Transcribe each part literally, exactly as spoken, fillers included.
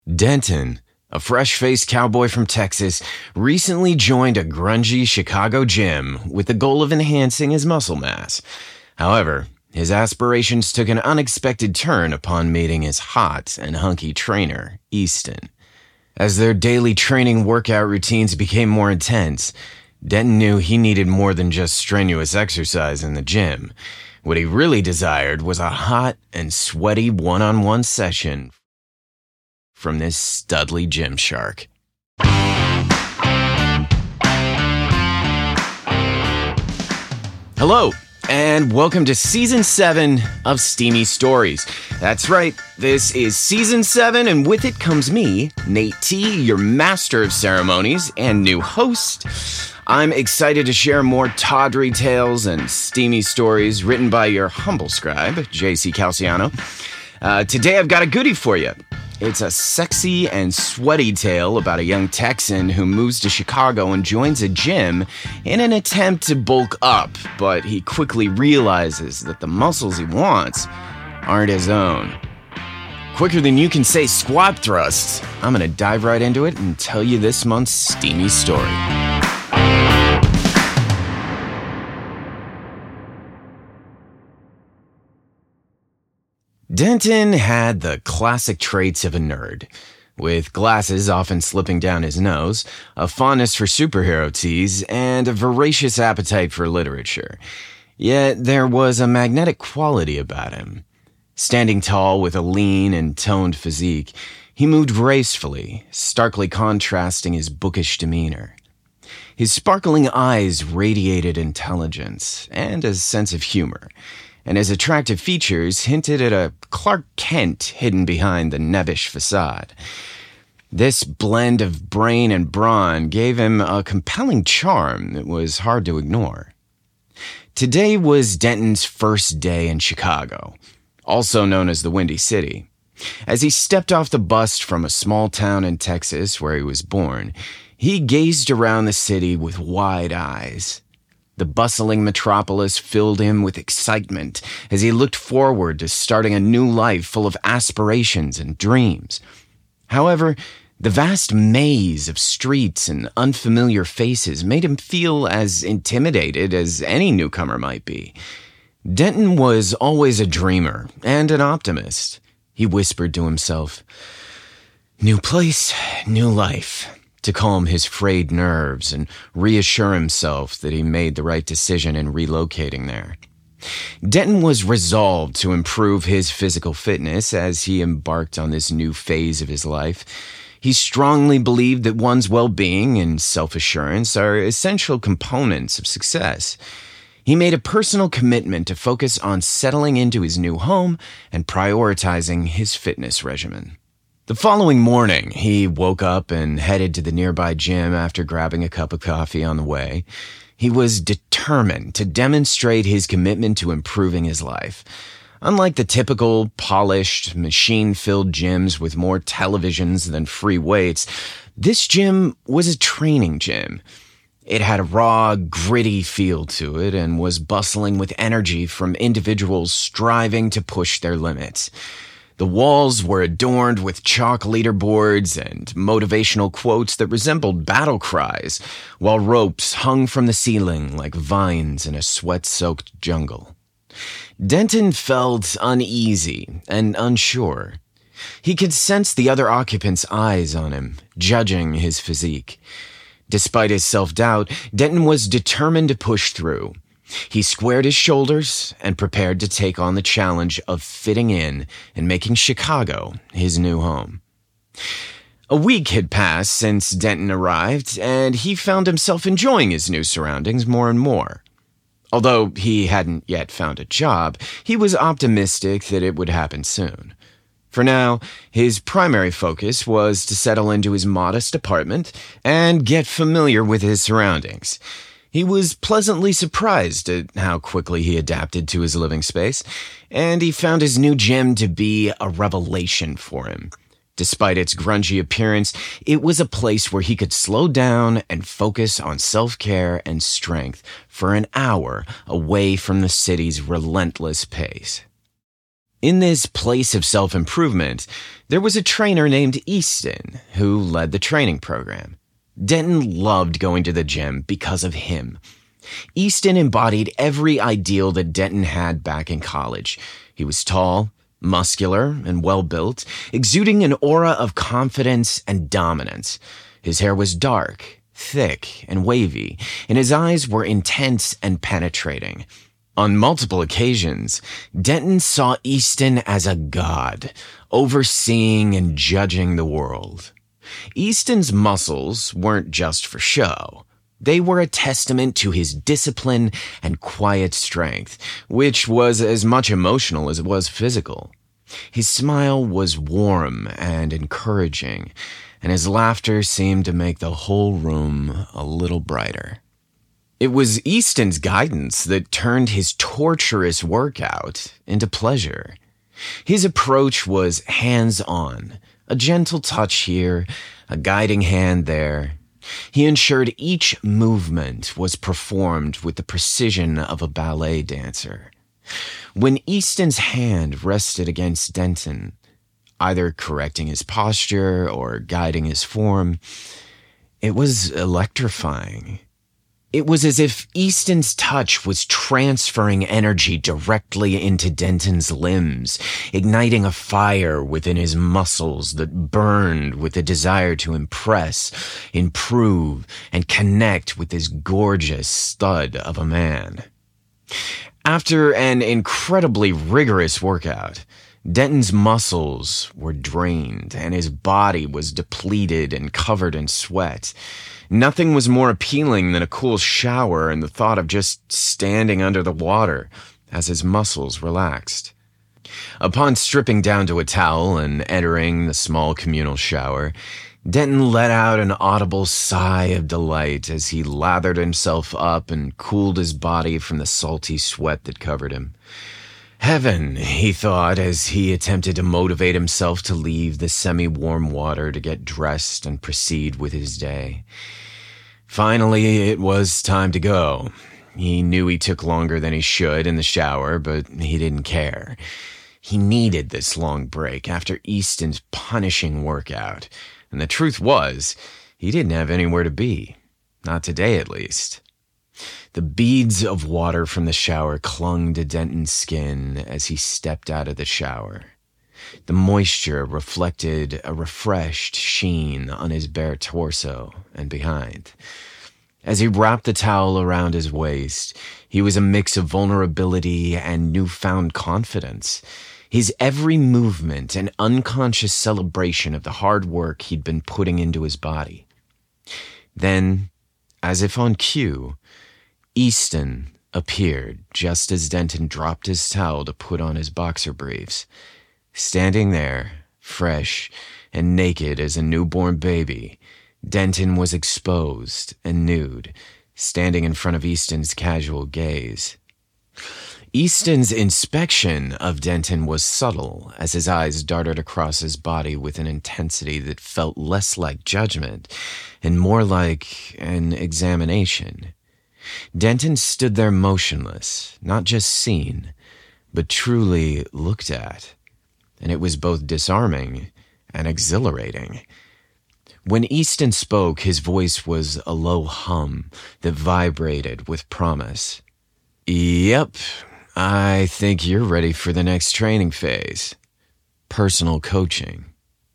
Denton, a fresh-faced cowboy from Texas, recently joined a grungy Chicago gym with the goal of enhancing his muscle mass. However, his aspirations took an unexpected turn upon meeting his hot and hunky trainer, Easton. As their daily training workout routines became more intense, Denton knew he needed more than just strenuous exercise in the gym. What he really desired was a hot and sweaty one-on-one session from this studly gym shark. Hello, and welcome to Season seven of Steamy Stories. That's right, this is Season seven, and with it comes me, Nate T., your master of ceremonies and new host. I'm excited to share more tawdry tales and steamy stories written by your humble scribe, J C Calciano. Uh, today I've got a goodie for you. It's a sexy and sweaty tale about a young Texan who moves to Chicago and joins a gym in an attempt to bulk up, but he quickly realizes that the muscles he wants aren't his own. Quicker than you can say squat thrusts, I'm going to dive right into it and tell you this month's steamy story. Denton had the classic traits of a nerd, with glasses often slipping down his nose, a fondness for superhero teas, and a voracious appetite for literature. Yet there was a magnetic quality about him. Standing tall with a lean and toned physique, he moved gracefully, starkly contrasting his bookish demeanor. His sparkling eyes radiated intelligence and a sense of humor, and his attractive features hinted at a Clark Kent hidden behind the nebbish facade. This blend of brain and brawn gave him a compelling charm that was hard to ignore. Today was Denton's first day in Chicago, also known as the Windy City. As he stepped off the bus from a small town in Texas where he was born, he gazed around the city with wide eyes. The bustling metropolis filled him with excitement as he looked forward to starting a new life full of aspirations and dreams. However, the vast maze of streets and unfamiliar faces made him feel as intimidated as any newcomer might be. Denton was always a dreamer and an optimist. He whispered to himself, "New place, new life," to calm his frayed nerves and reassure himself that he made the right decision in relocating there. Denton was resolved to improve his physical fitness as he embarked on this new phase of his life. He strongly believed that one's well-being and self-assurance are essential components of success. He made a personal commitment to focus on settling into his new home and prioritizing his fitness regimen. The following morning, he woke up and headed to the nearby gym after grabbing a cup of coffee on the way. He was determined to demonstrate his commitment to improving his life. Unlike the typical, polished, machine-filled gyms with more televisions than free weights, this gym was a training gym. It had a raw, gritty feel to it and was bustling with energy from individuals striving to push their limits. The walls were adorned with chalk leaderboards and motivational quotes that resembled battle cries, while ropes hung from the ceiling like vines in a sweat-soaked jungle. Denton felt uneasy and unsure. He could sense the other occupants' eyes on him, judging his physique. Despite his self-doubt, Denton was determined to push through. He squared his shoulders and prepared to take on the challenge of fitting in and making Chicago his new home. A week had passed since Denton arrived, and he found himself enjoying his new surroundings more and more. Although he hadn't yet found a job, he was optimistic that it would happen soon. For now, his primary focus was to settle into his modest apartment and get familiar with his surroundings. He was pleasantly surprised at how quickly he adapted to his living space, and he found his new gym to be a revelation for him. Despite its grungy appearance, it was a place where he could slow down and focus on self-care and strength for an hour away from the city's relentless pace. In this place of self-improvement, there was a trainer named Easton who led the training program. Denton loved going to the gym because of him. Easton embodied every ideal that Denton had back in college. He was tall, muscular, and well-built, exuding an aura of confidence and dominance. His hair was dark, thick, and wavy, and his eyes were intense and penetrating. On multiple occasions, Denton saw Easton as a god, overseeing and judging the world. Easton's muscles weren't just for show. They were a testament to his discipline and quiet strength, which was as much emotional as it was physical. His smile was warm and encouraging, and his laughter seemed to make the whole room a little brighter. It was Easton's guidance that turned his torturous workout into pleasure. His approach was hands-on, a gentle touch here, a guiding hand there. He ensured each movement was performed with the precision of a ballet dancer. When Easton's hand rested against Denton, either correcting his posture or guiding his form, it was electrifying. It was as if Easton's touch was transferring energy directly into Denton's limbs, igniting a fire within his muscles that burned with the desire to impress, improve, and connect with this gorgeous stud of a man. After an incredibly rigorous workout, Denton's muscles were drained and his body was depleted and covered in sweat. Nothing was more appealing than a cool shower and the thought of just standing under the water as his muscles relaxed. Upon stripping down to a towel and entering the small communal shower, Denton let out an audible sigh of delight as he lathered himself up and cooled his body from the salty sweat that covered him. Heaven, he thought as he attempted to motivate himself to leave the semi-warm water to get dressed and proceed with his day. Finally, it was time to go. He knew he took longer than he should in the shower, but he didn't care. He needed this long break after Easton's punishing workout, and the truth was, he didn't have anywhere to be. Not today, at least. The beads of water from the shower clung to Denton's skin as he stepped out of the shower. The moisture reflected a refreshed sheen on his bare torso and behind. As he wrapped the towel around his waist, he was a mix of vulnerability and newfound confidence. His every movement an unconscious celebration of the hard work he'd been putting into his body. Then, as if on cue, Easton appeared just as Denton dropped his towel to put on his boxer briefs. Standing there, fresh and naked as a newborn baby, Denton was exposed and nude, standing in front of Easton's casual gaze. Easton's inspection of Denton was subtle as his eyes darted across his body with an intensity that felt less like judgment and more like an examination. Denton stood there motionless, not just seen, but truly looked at, and it was both disarming and exhilarating. When Easton spoke, his voice was a low hum that vibrated with promise. Yep, I think you're ready for the next training phase. Personal coaching.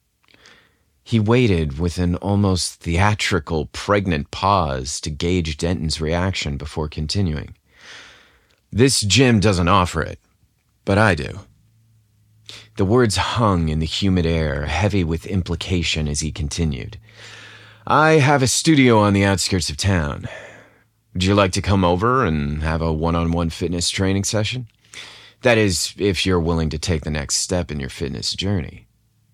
He waited with an almost theatrical, pregnant pause to gauge Denton's reaction before continuing. This gym doesn't offer it, but I do. The words hung in the humid air, heavy with implication as he continued. I have a studio on the outskirts of town. Would you like to come over and have a one-on-one fitness training session? That is, if you're willing to take the next step in your fitness journey.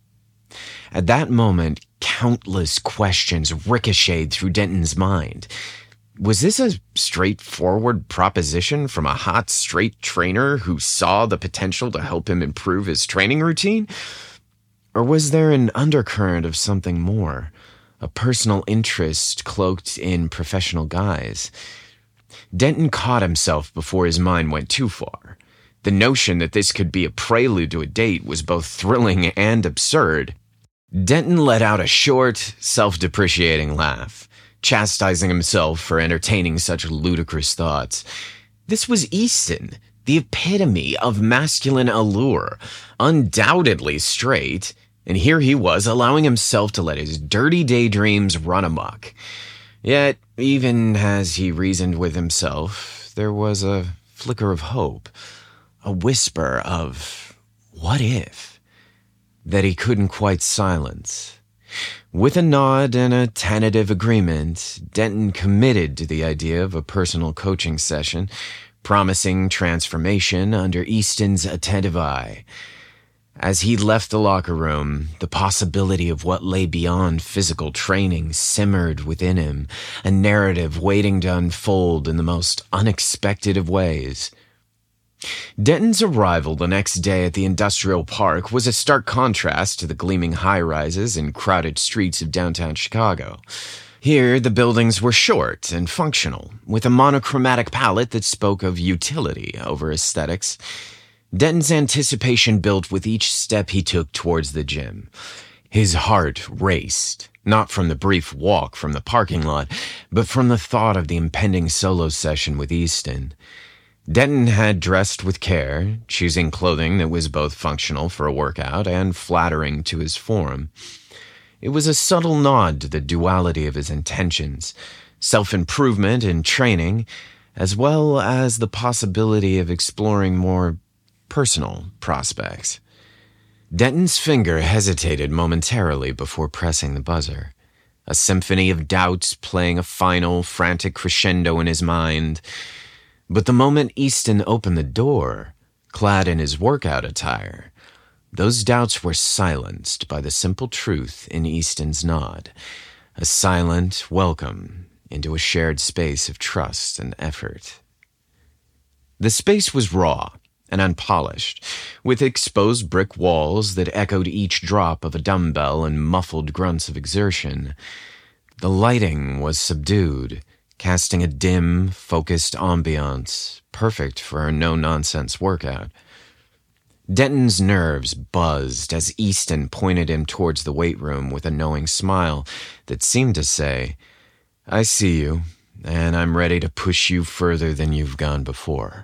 At that moment, countless questions ricocheted through Denton's mind. Was this a straightforward proposition from a hot, straight trainer who saw the potential to help him improve his training routine? Or was there an undercurrent of something more, a personal interest cloaked in professional guise? Denton caught himself before his mind went too far. The notion that this could be a prelude to a date was both thrilling and absurd. Denton let out a short, self-depreciating laugh, chastising himself for entertaining such ludicrous thoughts. This was Easton, the epitome of masculine allure, undoubtedly straight, and here he was allowing himself to let his dirty daydreams run amok. Yet, even as he reasoned with himself, there was a flicker of hope, a whisper of, what if, that he couldn't quite silence. With a nod and a tentative agreement, Denton committed to the idea of a personal coaching session, promising transformation under Easton's attentive eye. As he left the locker room, the possibility of what lay beyond physical training simmered within him, a narrative waiting to unfold in the most unexpected of ways. Denton's arrival the next day at the industrial park was a stark contrast to the gleaming high-rises and crowded streets of downtown Chicago. Here, the buildings were short and functional, with a monochromatic palette that spoke of utility over aesthetics. Denton's anticipation built with each step he took towards the gym. His heart raced, not from the brief walk from the parking lot, but from the thought of the impending solo session with Easton. Denton had dressed with care, choosing clothing that was both functional for a workout and flattering to his form. It was a subtle nod to the duality of his intentions, self-improvement and training, as well as the possibility of exploring more personal prospects. Denton's finger hesitated momentarily before pressing the buzzer, a symphony of doubts playing a final, frantic crescendo in his mind. But the moment Easton opened the door, clad in his workout attire, those doubts were silenced by the simple truth in Easton's nod, a silent welcome into a shared space of trust and effort. The space was raw and unpolished, with exposed brick walls that echoed each drop of a dumbbell and muffled grunts of exertion. The lighting was subdued, casting a dim, focused ambiance, perfect for a no-nonsense workout. Denton's nerves buzzed as Easton pointed him towards the weight room with a knowing smile that seemed to say, "I see you, and I'm ready to push you further than you've gone before."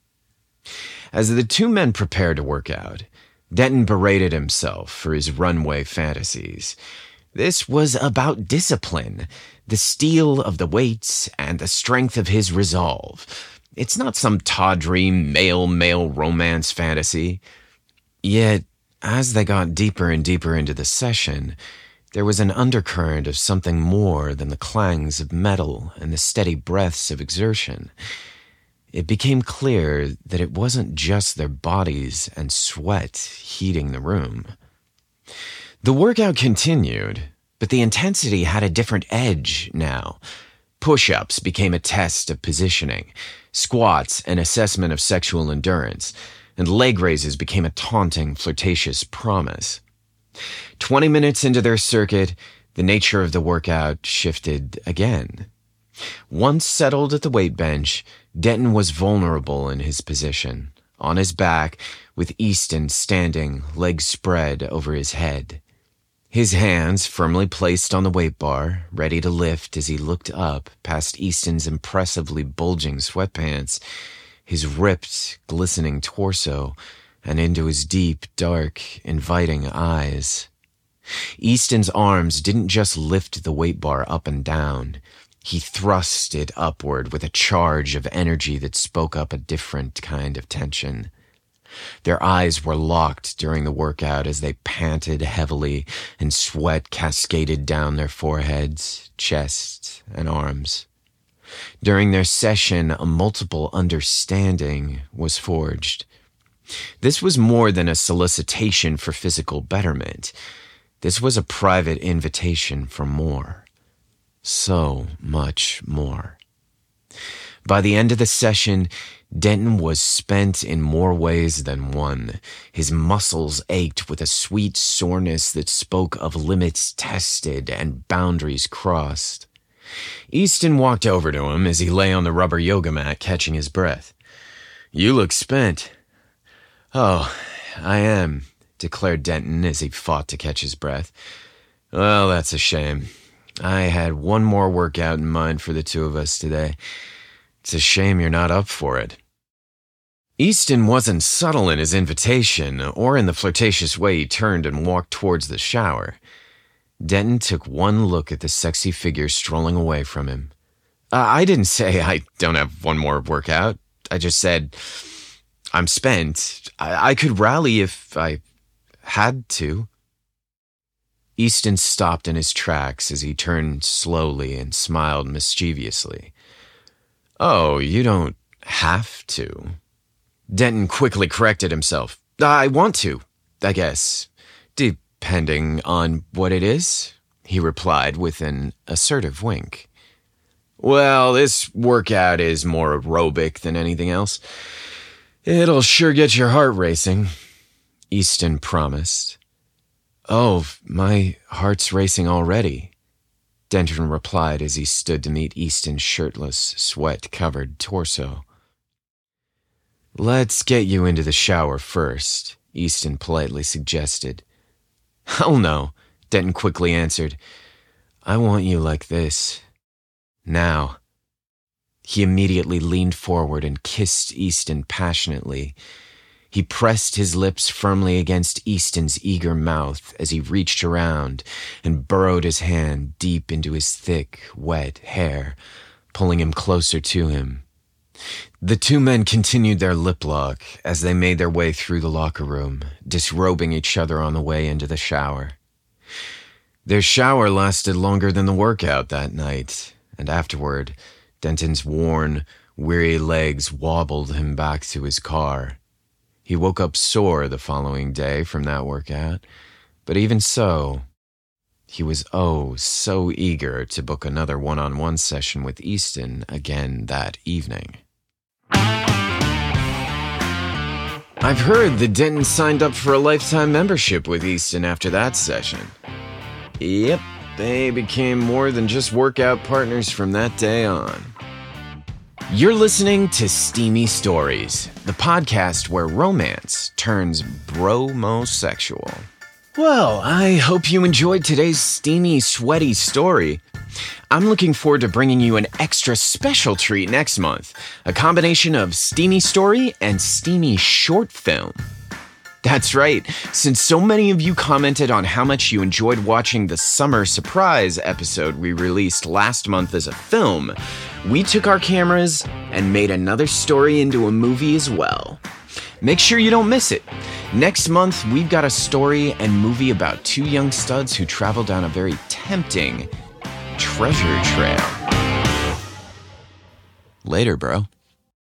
As the two men prepared to work out, Denton berated himself for his runway fantasies. This was about discipline, the steel of the weights, and the strength of his resolve. It's not some tawdry male-male romance fantasy. Yet, as they got deeper and deeper into the session, there was an undercurrent of something more than the clangs of metal and the steady breaths of exertion. It became clear that it wasn't just their bodies and sweat heating the room. The workout continued, but the intensity had a different edge now. Push-ups became a test of positioning, squats an assessment of sexual endurance, and leg raises became a taunting, flirtatious promise. Twenty minutes into their circuit, the nature of the workout shifted again. Once settled at the weight bench, Denton was vulnerable in his position, on his back, with Easton standing, legs spread over his head. His hands firmly placed on the weight bar, ready to lift as he looked up past Easton's impressively bulging sweatpants, his ripped, glistening torso, and into his deep, dark, inviting eyes. Easton's arms didn't just lift the weight bar up and down. He thrust it upward with a charge of energy that spoke up a different kind of tension. Their eyes were locked during the workout as they panted heavily and sweat cascaded down their foreheads, chests, and arms. During their session, a multiple understanding was forged. This was more than a solicitation for physical betterment. This was a private invitation for more. So much more. By the end of the session, Denton was spent in more ways than one. His muscles ached with a sweet soreness that spoke of limits tested and boundaries crossed. Easton walked over to him as he lay on the rubber yoga mat catching his breath. "You look spent." Oh, I am, declared Denton as he fought to catch his breath. Well, that's a shame. I had one more workout in mind for the two of us today. It's a shame you're not up for it. Easton wasn't subtle in his invitation or in the flirtatious way he turned and walked towards the shower. Denton took one look at the sexy figure strolling away from him. Uh, I didn't say I don't have one more workout. I just said I'm spent. I, I could rally if I had to. Easton stopped in his tracks as he turned slowly and smiled mischievously. Oh, you don't have to. Denton quickly corrected himself. I want to, I guess. Depending on what it is, he replied with an assertive wink. Well, this workout is more aerobic than anything else. It'll sure get your heart racing, Easton promised. Oh, my heart's racing already, Denton replied as he stood to meet Easton's shirtless, sweat-covered torso. Let's get you into the shower first, Easton politely suggested. Hell no, Denton quickly answered. I want you like this. Now. He immediately leaned forward and kissed Easton passionately. He pressed his lips firmly against Easton's eager mouth as he reached around and burrowed his hand deep into his thick, wet hair, pulling him closer to him. The two men continued their lip lock as they made their way through the locker room, disrobing each other on the way into the shower. Their shower lasted longer than the workout that night, and afterward, Denton's worn, weary legs wobbled him back to his car. He woke up sore the following day from that workout, but even so, he was oh so eager to book another one-on-one session with Easton again that evening. I've heard that Denton signed up for a lifetime membership with Easton after that session. Yep, they became more than just workout partners from that day on. You're listening to Steamy Stories, the podcast where romance turns bromosexual. Well, I hope you enjoyed today's steamy, sweaty story. I'm looking forward to bringing you an extra special treat next month, a combination of steamy story and steamy short film. That's right, since so many of you commented on how much you enjoyed watching the Summer Surprise episode we released last month as a film, we took our cameras and made another story into a movie as well. Make sure you don't miss it. Next month, we've got a story and movie about two young studs who travel down a very tempting treasure trail. Later, bro.